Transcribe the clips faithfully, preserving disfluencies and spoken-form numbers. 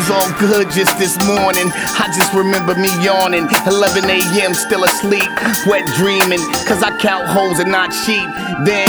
was all good just this morning. I just remember me yawning, eleven a m still asleep, wet dreaming, cause I count hoes and not sheep. Then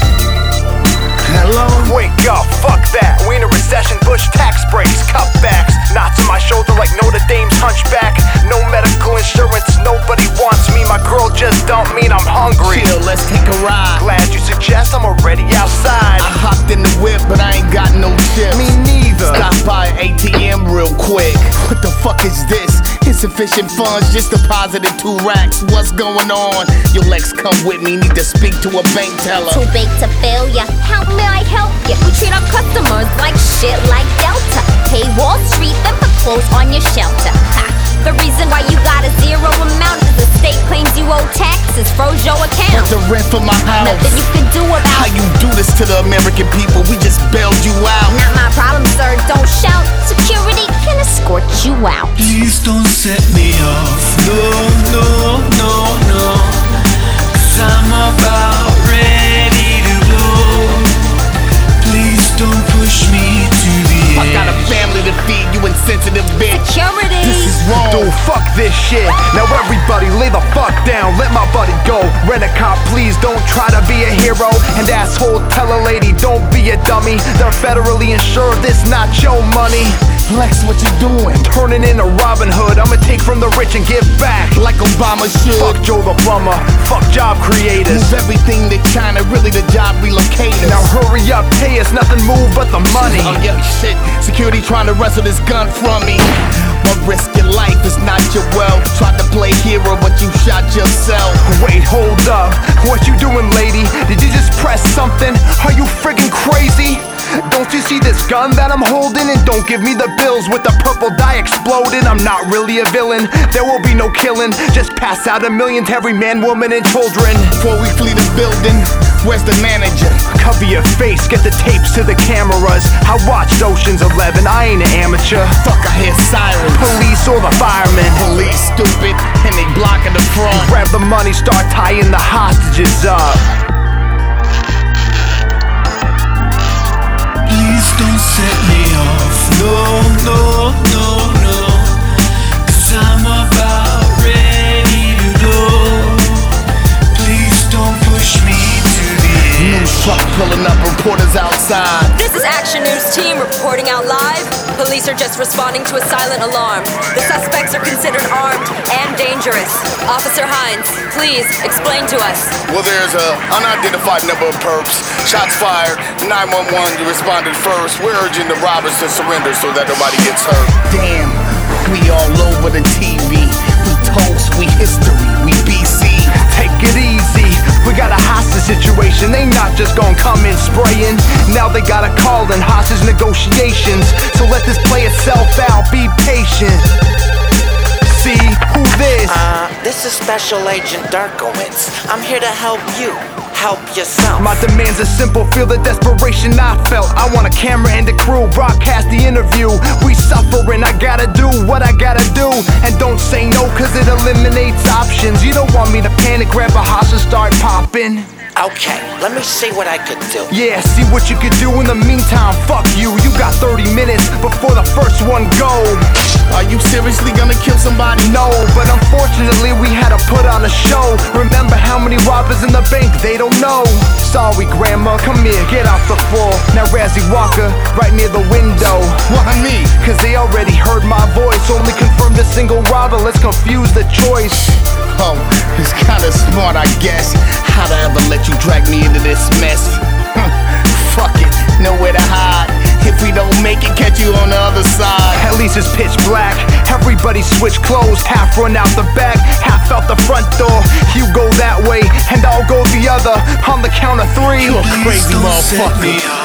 hello? Wake up, fuck that. We in a recession, push tax breaks, cutbacks. Knots on my shoulder like Notre Dame's hunchback. No medical insurance, nobody wants me. My girl just dumped me and I'm hungry. Chill, let's take a ride. Glad you suggest, I'm already outside. I hopped in the whip, but I ain't got no chips. Me neither. Stop by A T M real quick. What the fuck is this? Insufficient funds, just deposited two racks. What's going on? Yo, Lex, come with me, need to speak to a bank teller. Too big to fail ya, how may I help ya? We treat our customers like shit like Delta. Pay Wall Street, then put clothes on your shelter. Ha. The reason why you got a zero amount is the state claims you owe taxes, froze your account. What's the rent for my house? Nothing you can do about How you do this to the American people? We just bailed you out. Not my problem, sir, don't shout. Security can escort you out. Please don't set me off. No, no, no, no. Cause I'm about ready to blow. Please don't push me to the edge. I got a family to feed, you insensitive bitch. Security. This is wrong. Dude, fuck this shit. Now everybody lay the fuck down, let my buddy go. Rent a cop, please don't try to be a hero. And asshole, tell a lady, don't be a dummy. They're federally insured, this not your money. Lex, what you doing? Turning into Robin Hood, I'ma take from the rich and give back. Like Obama should. Fuck Joe the plumber, fuck job creators. Move everything to China, really the job relocators. Now hurry up, pay us, nothing move but the money. Oh yeah, shit, security trying to wrestle this gun from me. But risk your life is not your wealth. Tried to play hero, but you shot yourself. Wait, hold up, what you doing, lady? Did you just press something? Are you friggin' crazy? Don't you see this gun that I'm holding? And don't give me the bills with the purple dye exploding. I'm not really a villain, there will be no killing. Just pass out a million to every man, woman, and children. Before we flee the building, where's the manager? Cover your face, get the tapes to the cameras. I watched Ocean's Eleven, I ain't an amateur. Fuck, I hear sirens. Police or the firemen. Police stupid, and they blocking the front. Grab the money, start tying the hostages up. Please don't set me off. No, no, no, no. Cause I'm about ready to go. Please don't push me to the News edge. truck pulling up, reporters outside. This is Action News Team reporting out live. Police are just responding to a silent alarm. The suspects are considered armed and dangerous. Officer Hines, please explain to us. Well, there's a unidentified number of perps. Shots fired. nine one one responded first. We're urging the robbers to surrender so that nobody gets hurt. Damn, we all over the T V. We toast, we history, we B C. Take it easy, we got a hostage situation. They not just gon' come in spraying. Now they gotta call in hostage negotiations. So let this play itself out, be patient. See, who this? Uh, this is Special Agent Darkowitz. I'm here to help you. Help yourself. My demands are simple, feel the desperation I felt. I want a camera and a crew, broadcast the interview. We suffering, I gotta do what I gotta do. And don't say no, cause it eliminates options. You don't want me to panic, grab a hostage, start popping. Okay, let me see what I could do. Yeah, see what you could do in the meantime. Fuck you, you got thirty minutes before the first one go. Are you seriously gonna kill somebody? No, but unfortunately we had to put on a show. Remember how many robbers in the bank, they don't know. Sorry grandma, come here, get off the floor. Now Razzie Walker, right near the window. Why me? Cause they already heard my voice. Only confirmed a single robber, let's confuse the choice. Oh, it's kinda smart, I guess. How'd I ever let you drag me into this mess? Fuck it, nowhere to hide. If we don't make it, catch you on the other side. At least it's pitch black. Everybody switch clothes, half run out the back, half out the front door. You go that way, and I'll go the other. On the count of three. You a crazy Please don't set motherfucker. me off.